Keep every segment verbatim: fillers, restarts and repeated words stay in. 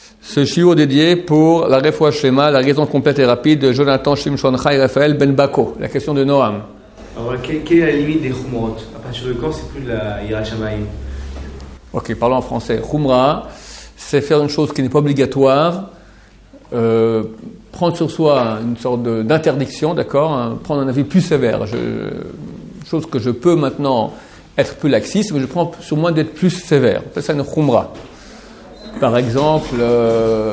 ce shiur dédié pour la Refoua Shlema, la raison complète et rapide de Jonathan Shimshon Chai Raphaël Ben Bako, la question de Noam. Alors, quelle, quelle est la limite des Khumrot? À partir de quand c'est plus de la Yirat Shamayim? Ok, parlons en français. Khumra, c'est faire une chose qui n'est pas obligatoire, euh, prendre sur soi une sorte de, d'interdiction, d'accord, hein, prendre un avis plus sévère. Je, chose que je peux maintenant être plus laxiste, mais je prends sur moi d'être plus sévère. C'est ça une Khumra. Par exemple, euh,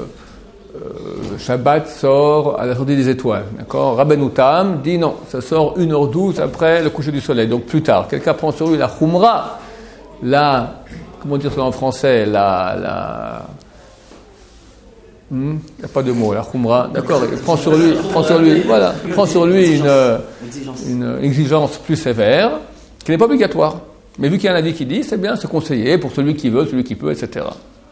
euh, Shabbat sort à la sortie des étoiles, d'accord. Rabbeinu Tam dit non, ça sort une heure douze après le coucher du soleil, donc plus tard. Quelqu'un prend sur lui la Khumra, la, comment dire ça en français, la, la, il hmm, n'y a pas de mot, la Khumra, d'accord. Il prend sur lui, prend sur lui, voilà, il prend sur lui une, une exigence plus sévère, qui n'est pas obligatoire. Mais vu qu'il y a un avis qui dit, c'est bien, c'est conseillé pour celui qui veut, celui qui peut, et cetera.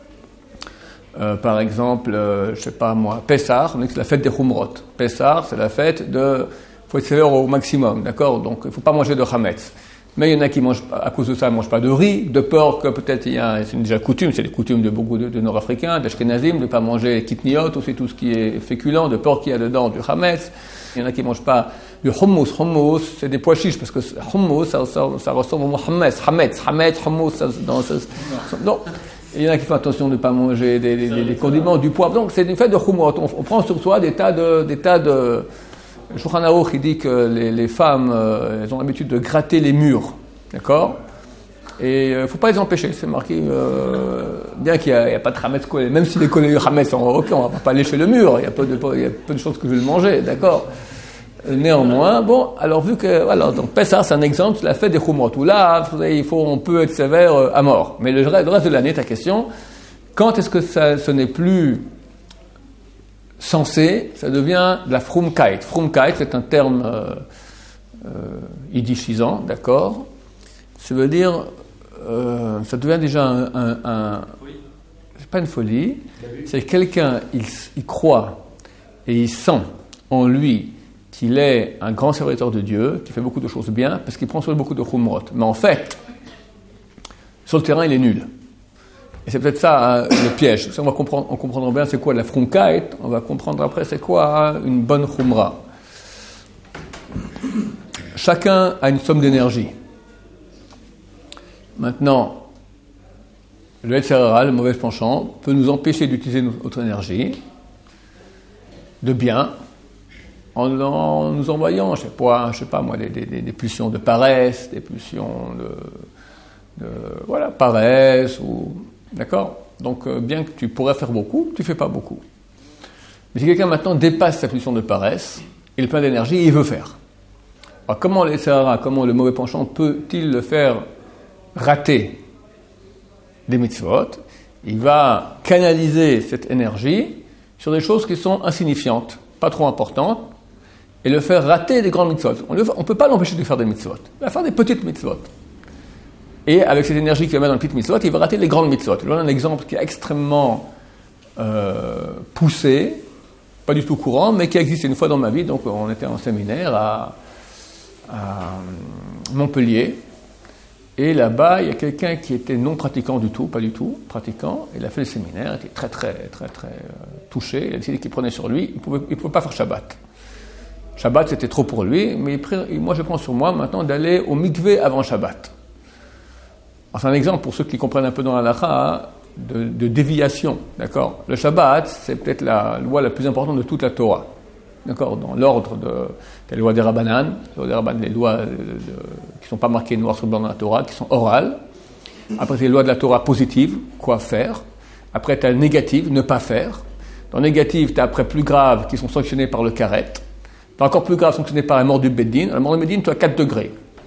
Euh, par exemple, euh, je sais pas moi, Pessah, on dit que c'est la fête des Khumrot. Pessah, c'est la fête de, il faut être sévère au maximum, d'accord. Donc, il faut pas manger de chametz. Mais il y en a qui mangent, à cause de ça, ne mangent pas de riz, de porc, peut-être il y a, c'est déjà coutume, c'est les coutumes de beaucoup de, de Nord-Africains, d'Ashkenazim, de ne pas manger kitniot, aussi tout ce qui est féculent, de porc qu'il y a dedans, du chametz. Il y en a qui ne mangent pas du hummus. Hummus, c'est des pois chiches, parce que hummus, ça, ça, ça ressemble au mot hametz, hametz, hametz, hummus, ça, dans, ça, non. Il y en a qui font attention de ne pas manger des, des, des, des condiments, du poivre. Donc, c'est une fête de hummus. On, on prend sur soi des tas de, des tas de, Shulchan Aruch, il dit que les, les femmes, euh, elles ont l'habitude de gratter les murs, d'accord. Et il euh, ne faut pas les empêcher, c'est marqué, euh, bien qu'il n'y a, a pas de chametz collé, même si les collés chametz sont ok, on ne va pas lécher le mur, il y a peu de, il y a peu de choses que je vais le manger, d'accord. Néanmoins, bon, alors vu que, voilà, donc Pessah, c'est un exemple, c'est la fête des Khumrot, où là, il faut, on peut être sévère euh, à mort. Mais le, le reste de l'année, ta question, quand est-ce que ça, ce n'est plus censé, ça devient de la Frumkeit. Frumkeit, c'est un terme euh, euh, yiddishisant, d'accord. Ça veut dire, euh, ça devient déjà un, un, un c'est pas une folie, c'est quelqu'un, il, il croit et il sent en lui qu'il est un grand serviteur de Dieu, qui fait beaucoup de choses bien, parce qu'il prend sur lui beaucoup de Khumrot. Mais en fait, sur le terrain, il est nul. Et c'est peut-être ça hein, le piège. Si on va comprendre, on comprendra bien c'est quoi la Frumkeit, on va comprendre après c'est quoi hein, une bonne Khumra. Chacun a une somme d'énergie. Maintenant, le Yetzer Hara, le mauvais penchant, peut nous empêcher d'utiliser notre énergie de bien, en, en nous envoyant, je sais pas, je sais pas moi, des, des, des pulsions de paresse, des pulsions de, de voilà, paresse ou d'accord. Donc euh, bien que tu pourrais faire beaucoup, tu fais pas beaucoup. Mais si quelqu'un maintenant dépasse sa pulsion de paresse, il est plein d'énergie et il veut faire. Alors comment le Yetzer Hara, comment le mauvais penchant peut-il le faire rater des mitzvot? Il va canaliser cette énergie sur des choses qui sont insignifiantes, pas trop importantes, et le faire rater des grandes mitzvot. On ne peut pas l'empêcher de faire des mitzvot. Il va faire des petites mitzvot. Et avec cette énergie qu'il va mettre dans les petites mitzvot, il va rater les grandes mitzvot. Je donne un exemple qui est extrêmement euh, poussé, pas du tout courant, mais qui a existé une fois dans ma vie. Donc on était en séminaire à, à Montpellier. Et là-bas, il y a quelqu'un qui était non pratiquant du tout, pas du tout, pratiquant. Il a fait le séminaire, il était très, très, très, très euh, touché. Il a décidé qu'il prenait sur lui. Il ne pouvait, il pouvait pas faire Shabbat. Shabbat, c'était trop pour lui, mais il, moi, je prends sur moi maintenant d'aller au mikvé avant Shabbat. Alors, c'est un exemple pour ceux qui comprennent un peu dans la halakha de, de déviation, d'accord. Le Shabbat, c'est peut-être la loi la plus importante de toute la Torah, d'accord. Dans l'ordre de les lois des Rabbanan, les lois, les lois de, de, qui ne sont pas marquées noir sur blanc dans la Torah, qui sont orales. Après, c'est les lois de la Torah positives, quoi faire. Après, tu as le négatif, ne pas faire. Dans le négatif, tu as après plus grave, qui sont sanctionnés par le karet. Tu as encore plus grave, sanctionné par la mort du Beddin. La mort du Beddin, tu as quatre degrés.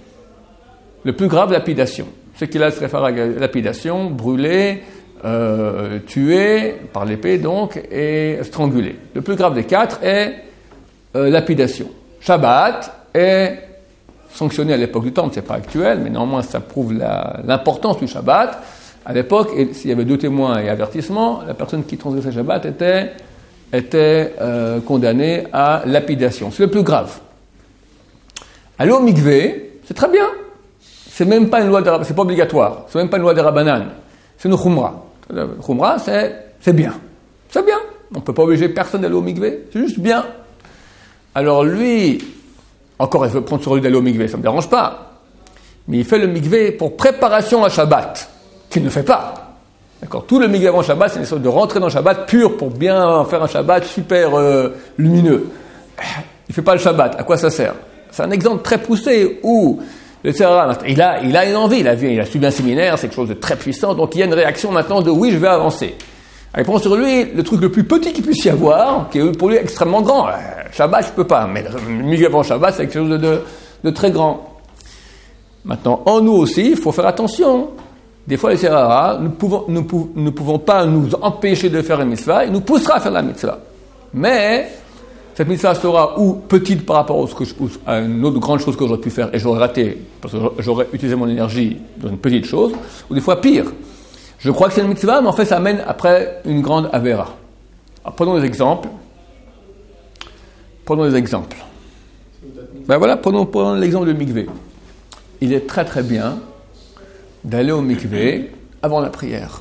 Le plus grave, lapidation. Ce qui là se réfère à la lapidation, brûler, euh, tuer, par l'épée donc, et stranguler. Le plus grave des quatre est euh, lapidation. Shabbat est sanctionné à l'époque du Temple, c'est pas actuel, mais néanmoins ça prouve la, l'importance du Shabbat. À l'époque, et s'il y avait deux témoins et avertissement, la personne qui transgressait Shabbat était, était euh, condamnée à lapidation. C'est le plus grave. Aller au mikvé, c'est très bien. C'est même pas une loi de, c'est pas obligatoire. C'est même pas une loi des Rabbanan. C'est une Khumra. Khumra, c'est c'est bien. C'est bien. On ne peut pas obliger personne d'aller au mikvé, c'est juste bien. Alors lui, encore il veut prendre sur lui d'aller au mikvé, ça ne me dérange pas. Mais il fait le mikvé pour préparation à Shabbat, qu'il ne fait pas. D'accord. Tout le mikvé avant Shabbat, c'est une sorte de rentrer dans le Shabbat pur pour bien faire un Shabbat super euh, lumineux. Il ne fait pas le Shabbat, à quoi ça sert? C'est un exemple très poussé où le Tzara, il a, il a une envie, il a, il a suivi un séminaire, c'est quelque chose de très puissant, donc il y a une réaction maintenant de oui, je vais avancer. Il prend sur lui le truc le plus petit qu'il puisse y avoir, qui est pour lui extrêmement grand. Shabbat, je ne peux pas, mais le mikvé avant Shabbat, c'est quelque chose de, de, de très grand. Maintenant, en nous aussi, il faut faire attention. Des fois, les Tzara, nous ne pouvons, nous, pou, nous pouvons pas nous empêcher de faire une mitzvah, il nous poussera à faire la mitzvah. Mais cette mitzvah sera ou petite par rapport à une autre grande chose que j'aurais pu faire et j'aurais raté, parce que j'aurais utilisé mon énergie dans une petite chose, ou des fois pire. Je crois que c'est une mitzvah, mais en fait ça amène après une grande avéra. Alors prenons des exemples. Prenons des exemples. Ben voilà, prenons, prenons l'exemple du mikvé. Il est très très bien d'aller au mikvé avant la prière.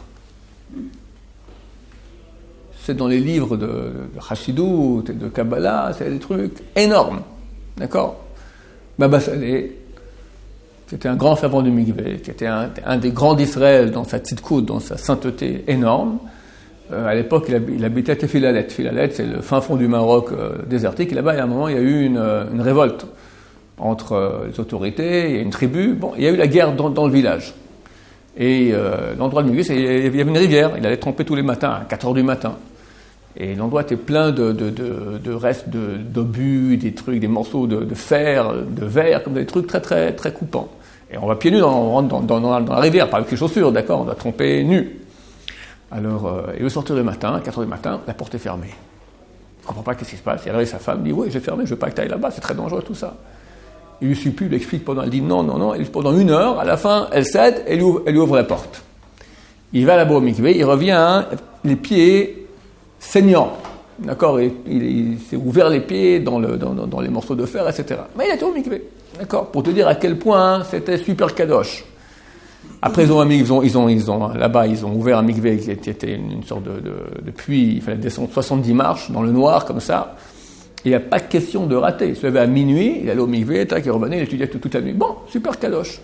C'est dans les livres de, de Chassidut et de Kabbalah, c'est des trucs énormes. D'accord? Baba Salé, c'était un grand fervent du mikvé, qui était un, un des grands d'Israël dans sa tzidkout, dans sa sainteté énorme. Euh, à l'époque, il, hab, il habitait à Filalet. Filalet, c'est le fin fond du Maroc euh, désertique. Et là-bas, il y a un moment, il y a eu une, une révolte entre euh, les autorités, il y a une tribu. Bon, il y a eu la guerre dans, dans le village. Et euh, l'endroit de mikvé, c'est, il y avait une rivière. Il allait tremper tous les matins, à quatre heures du matin. Et l'endroit était plein de, de, de, de restes de, d'obus, des trucs, des morceaux de, de fer, de verre, comme des trucs très, très, très coupants. Et on va pieds nus, dans, on rentre dans, dans, dans, dans la rivière, pas avec les chaussures, d'accord, on doit tremper nu. Alors, euh, il veut sortir le matin, à quatre heures du matin, la porte est fermée. Il ne comprend pas qu'est-ce qui se passe. Il réveille sa femme, il dit, oui, j'ai fermé, je ne veux pas que tu ailles là-bas, c'est très dangereux, tout ça. Il lui supplie, il lui explique pendant, elle dit non, non, non, et pendant une heure, à la fin, elle cède, elle lui ouvre, elle lui ouvre la porte. Il va là-bas au mikvé, il revient, hein, les pieds saignant, d'accord, il, il, il s'est ouvert les pieds dans, le, dans, dans les morceaux de fer, et cetera. Mais il était au mikvé, d'accord, pour te dire à quel point c'était super kadosh. Après, ils ont, un, ils ont, ils ont, ils ont là-bas, ils ont ouvert un mikvé qui était une, une sorte de, de, de puits, il fallait descendre soixante-dix marches dans le noir, comme ça. Il n'y a pas de question de rater. Il se levait à minuit, il allait au mikvé, tac, il revenait, il étudiait toute, toute la nuit. Bon, super kadosh.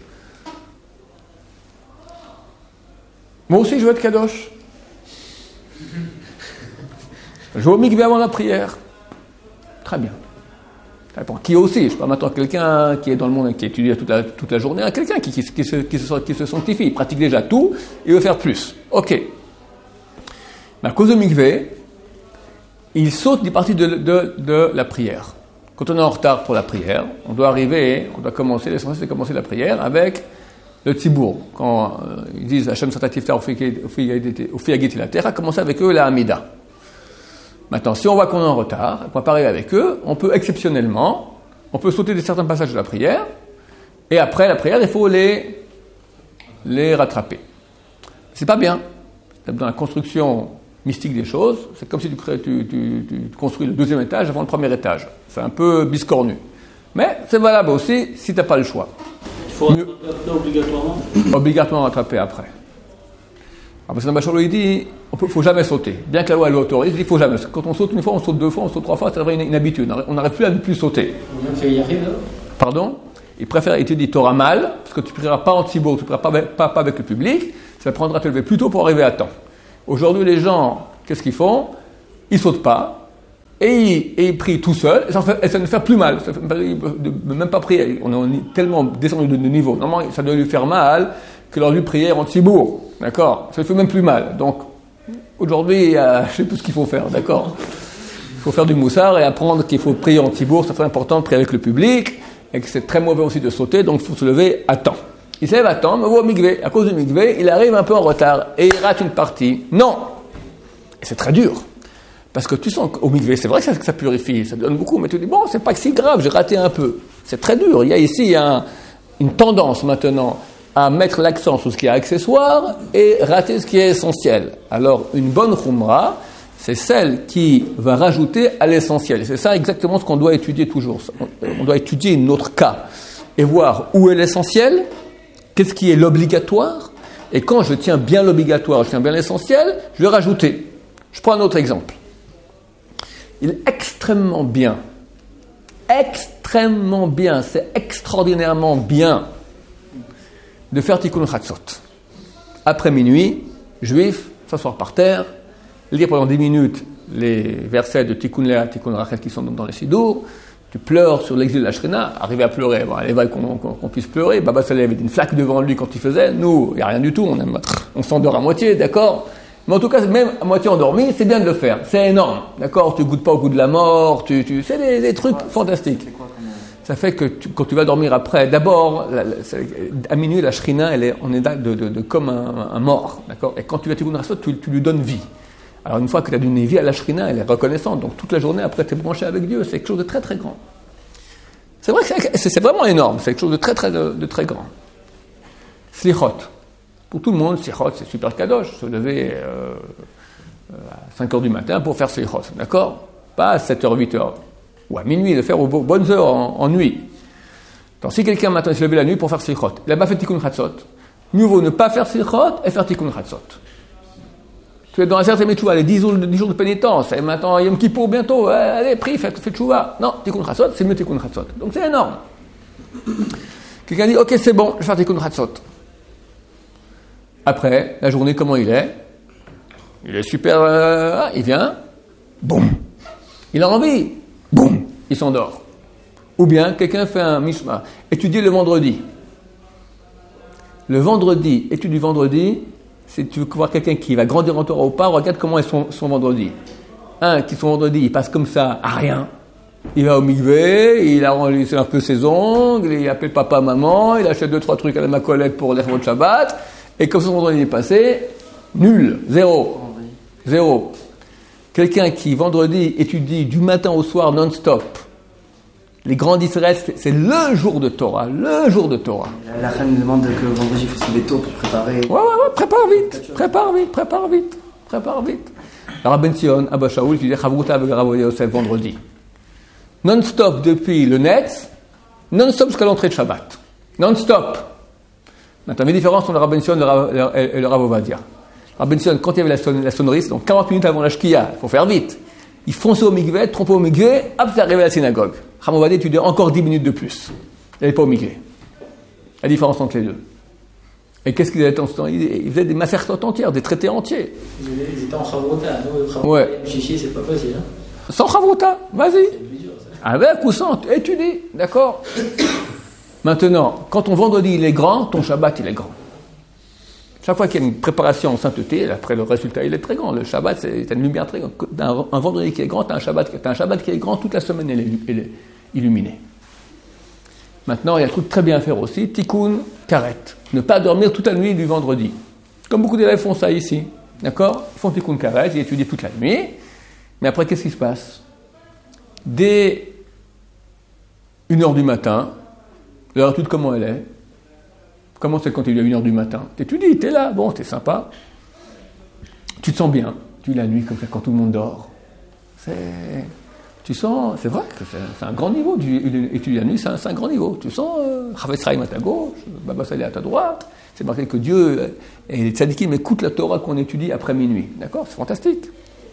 Moi aussi, je veux être kadosh. Je vais au mikvé avant la prière. Très bien. Qui aussi, je ne sais pas maintenant quelqu'un qui est dans le monde et qui étudie toute la, toute la journée, quelqu'un qui, qui, qui, se, qui, se, qui se sanctifie, il pratique déjà tout, il veut faire plus. Ok. Mais à cause de mikvé, il saute des parties de, de, de la prière. Quand on est en retard pour la prière, on doit arriver, on doit commencer, l'essentiel c'est de commencer la prière avec le tzibour. Quand euh, ils disent Hashem Satatifta Ofi la terre, à commencer avec eux la Hamida. Maintenant, si on voit qu'on est en retard, qu'on va pas arriver avec eux, on peut exceptionnellement, on peut sauter des certains passages de la prière, et après la prière, il faut les, les rattraper. C'est pas bien. Dans la construction mystique des choses, c'est comme si tu, crées, tu, tu, tu construis le deuxième étage avant le premier étage. C'est un peu biscornu. Mais c'est valable aussi si tu n'as pas le choix. Il faut rattraper après obligatoirement Obligatoirement rattraper après. Alors, parce que Bachar il dit, il ne faut jamais sauter. Bien que la loi l'autorise, il ne faut jamais. Quand on saute une fois, on saute deux fois, on saute trois fois, ça devient une, une habitude. On n'arrive plus à ne plus sauter. Il y arrive là. Pardon? Il préfère étudier Torah mal, parce que tu ne prieras pas en tzibour, tu ne prieras pas, pas, pas avec le public, ça prendra à te lever plus tôt pour arriver à temps. Aujourd'hui, les gens, qu'est-ce qu'ils font? Ils ne sautent pas, et ils, et ils prient tout seuls, et ça, fait, et ça ne fait plus mal. Ça ne même pas prier. On est tellement descendu de niveau. Normalement, ça doit lui faire mal que leur lui prière en tzibour. D'accord? Ça ne fait même plus mal. Donc, aujourd'hui, euh, je sais plus ce qu'il faut faire. D'accord? Il faut faire du moussard et apprendre qu'il faut prier en tzibour. C'est très important de prier avec le public, et que c'est très mauvais aussi de sauter, donc il faut se lever à temps. Il se lève à temps, mais au mikvé, à cause du mikvé, il arrive un peu en retard et il rate une partie. Non! Et c'est très dur. Parce que tu sens qu'au mikvé, c'est vrai que ça, que ça purifie, ça donne beaucoup, mais tu dis, bon, c'est pas si grave, j'ai raté un peu. C'est très dur. Il y a ici un, une tendance maintenant à mettre l'accent sur ce qui est accessoire et rater ce qui est essentiel. Alors, une bonne khumra, c'est celle qui va rajouter à l'essentiel. C'est ça exactement ce qu'on doit étudier toujours. On doit étudier notre cas et voir où est l'essentiel, qu'est-ce qui est l'obligatoire, et quand je tiens bien l'obligatoire, je tiens bien l'essentiel, je vais rajouter. Je prends un autre exemple. Il est extrêmement bien, extrêmement bien, c'est extraordinairement bien de faire Tikkun Chatzot. Après minuit, juif, s'asseoir par terre, lire pendant dix minutes les versets de Tikkun Léa, Tikkun Rachel qui sont dans les Sidour, tu pleures sur l'exil de la Shrina, arriver à pleurer, bon, allez, va qu'on, qu'on, qu'on puisse pleurer, Baba Saleh avait une flaque devant lui quand il faisait, nous, il n'y a rien du tout, on, aime, on s'endort à moitié, d'accord? Mais en tout cas, même à moitié endormi, c'est bien de le faire, c'est énorme, d'accord? Tu goûtes pas au goût de la mort, tu, tu, c'est des, des trucs fantastiques. Ça fait que tu, quand tu vas dormir après, d'abord, la, la, à minuit, la Shrina, elle est, on est de, de, de, comme un, un mort, d'accord? Et quand tu vas Tikkun Chatzot, tu, tu lui donnes vie. Alors une fois que tu as donné vie à la Shrina, elle est reconnaissante. Donc toute la journée après, tu es branché avec Dieu. C'est quelque chose de très très grand. C'est vrai que c'est, c'est vraiment énorme. C'est quelque chose de très très, de, de très grand. Slichot. Pour tout le monde, Slichot, c'est super kadosh. Se lever euh, à cinq heures du matin pour faire Slichot. D'accord? Pas à sept heures, huit heures. Ou à minuit, de faire aux bonnes heures en, en nuit. Donc si quelqu'un maintenant se lever la nuit pour faire Slichot, il n'a pas fait Tikkun Chatzot, mieux vaut ne pas faire Slichot et faire Tikkun Chatzot. Tu es dans un certain Metchouva, les dix jours, dix jours de pénitence, et maintenant Yom Kippour bientôt, ouais, allez, prie, fais, fais Tchouva. Non, Tikkun Chatzot, c'est mieux Tikkun Chatzot. Donc c'est énorme. Quelqu'un dit, ok, c'est bon, je vais faire Tikkun Chatzot. Après, la journée, comment il est? Il est super, euh, il vient, boum. Il a envie, boum, il s'endort. Ou bien, quelqu'un fait un mishma, étudier le vendredi. Le vendredi, étude du vendredi, si tu veux voir quelqu'un qui va grandir en Torah ou pas, regarde comment est son, son vendredi. Un qui son vendredi, il passe comme ça à rien. Il va au mikvé, il arrondit un peu ses ongles, il appelle papa, maman, il achète deux, trois trucs à la macolette pour les de Shabbat, et comme son vendredi est passé, nul, zéro. Zéro. Quelqu'un qui vendredi étudie du matin au soir non-stop, les grands d'Israël, c'est le jour de Torah, le jour de Torah. La reine nous demande que vendredi, il faut se lever tôt pour préparer. Ouais, ouais, ouais, prépare vite, prépare vite, prépare vite, prépare vite. Alors, Ben Sion, Abba Shaoul, qui dit Chavruta avec Rav Yosef vendredi. Non-stop depuis le Netz, non-stop jusqu'à l'entrée de Shabbat. Non-stop. Maintenant, les différences entre le Rav Ben Sion et le Rav Ovadia. Rav Ben Sion, quand il y avait la, son, la sonnerie, c'est donc quarante minutes avant la Shkia, il faut faire vite. Ils fonçaient au mikvé, trompaient au mikvé, hop, c'est arrivé à la synagogue. Rav Ovadia étudiait encore dix minutes de plus. Il n'allait pas au mikvé. La différence entre les deux. Et qu'est-ce qu'ils faisaient en ce temps? Ils faisaient des macertotes entières, des traités entiers. Ils étaient en Chavruta. Nous, ouais. Chichi, c'est pas facile. Hein? Sans Chavruta, vas-y. Avec ou sans, étudie, d'accord? Maintenant, quand ton vendredi il est grand, ton Shabbat il est grand. Chaque fois qu'il y a une préparation en sainteté, après le résultat il est très grand. Le Shabbat, c'est, c'est une lumière très grande. Un, un vendredi qui est grand, tu as un Shabbat, t'as un Shabbat qui est grand, toute la semaine elle est, elle est illuminée. Maintenant, il y a un truc très bien à faire aussi, Tikkun Karet. Ne pas dormir toute la nuit du vendredi. Comme beaucoup d'élèves font ça ici. D'accord? Ils font Tikkun Karet, ils étudient toute la nuit. Mais après, qu'est-ce qui se passe? Dès une heure du matin, leur étude, comment elle est? Comment c'est quand il est une heure du matin? T'étudies, t'es là, bon, t'es sympa. Tu te sens bien. Tu la nuit, comme ça, quand tout le monde dort. C'est... Tu sens, c'est vrai que c'est, c'est un grand niveau, étudier la nuit, c'est un, c'est un grand niveau. Tu sens, Chavetz Chaim à ta gauche, Baba Saleh à ta droite. C'est marqué que Dieu et les tzadikim écoutent la Torah qu'on étudie après minuit. D'accord? C'est fantastique.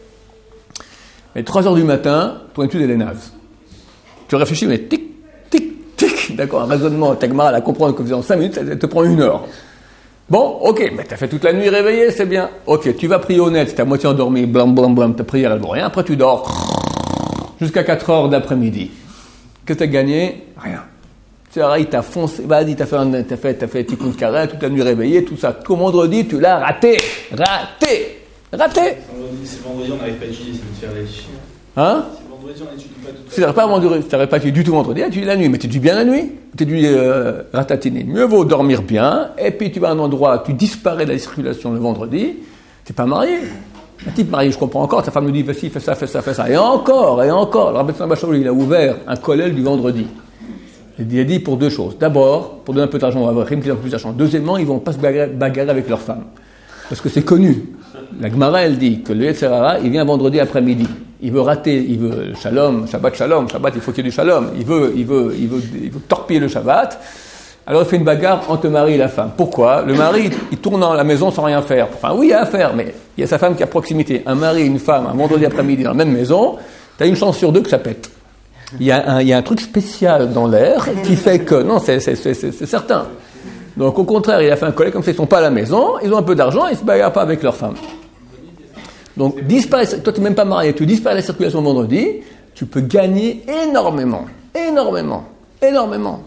Mais trois heures du matin, ton étude, elle est naze. Tu réfléchis, mais tic, tic, tic. D'accord? Un raisonnement, ta Gemara, à comprendre que en cinq minutes, ça te prend une heure. Bon, ok, mais t'as fait toute la nuit réveillé, c'est bien. Ok, tu vas prier au net, t'es à moitié endormi, blam, blam, blam, ta prière, elle vaut rien. Après, tu dors. Jusqu'à quatre heures d'après-midi. Qu'est-ce que t'as gagné? Rien. Tu as t'as foncé, vas-y, t'as fait, un, t'as fait, t'as fait Tikkun Karet, toute la nuit réveillée, tout ça. Tout vendredi, tu l'as raté. Raté. Raté. C'est vendredi, on n'arrive pas à étudier, ça nous fait aller chier. Hein? C'est vendredi, on n'étudie pas tout. Si t'arrives pas, vendredi, si t'arrives pas à étudier du tout vendredi, tu étudies la nuit. Mais tu étudies bien la nuit. Tu étudies euh, ratatiner. Mieux vaut dormir bien, et puis tu vas à un endroit, tu disparais de la circulation le vendredi, t'es pas marié. Un type marié, je comprends encore, sa femme me dit, vas-y, fais ça, fais ça, fais ça. Et encore, et encore. Le Rabbi Tzemach il a ouvert un kollel du vendredi. Il a dit pour deux choses. D'abord, pour donner un peu d'argent à Avrim, qui a plus d'argent. Deuxièmement, ils vont pas se bagarrer avec leurs femmes. Parce que c'est connu. La Gemara, elle dit que le Yetzer Hara, il vient vendredi après-midi. Il veut rater, il veut shalom, Shabbat shalom, Shabbat, il faut qu'il y ait du shalom. Il veut, il veut, il veut, il veut torpiller le Shabbat. Alors il fait une bagarre entre le mari et la femme. Pourquoi? Le mari, il tourne dans la maison sans rien faire. Enfin oui, il y a à faire, mais il y a sa femme qui est à proximité. Un mari et une femme, un vendredi après-midi dans la même maison, tu as une chance sur deux que ça pète. Il y a un, il y a un truc spécial dans l'air qui fait que... Non, c'est, c'est, c'est, c'est, c'est certain. Donc au contraire, il a fait un collègue, comme ça ils ne sont pas à la maison, ils ont un peu d'argent, ils ne se bagarrent pas avec leur femme. Donc disparaît, toi tu n'es même pas marié, tu disparais la circulation vendredi, tu peux gagner énormément, énormément, énormément.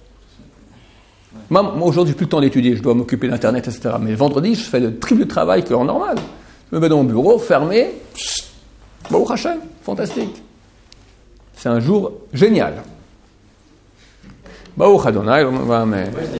Moi, moi aujourd'hui, j'ai plus le temps d'étudier, je dois m'occuper d'Internet, et cetera. Mais le vendredi, je fais le triple travail qu'en normal. Je me mets dans mon bureau, fermé, Baruch Hashem, fantastique. C'est un jour génial. Baruch Adonai, amen.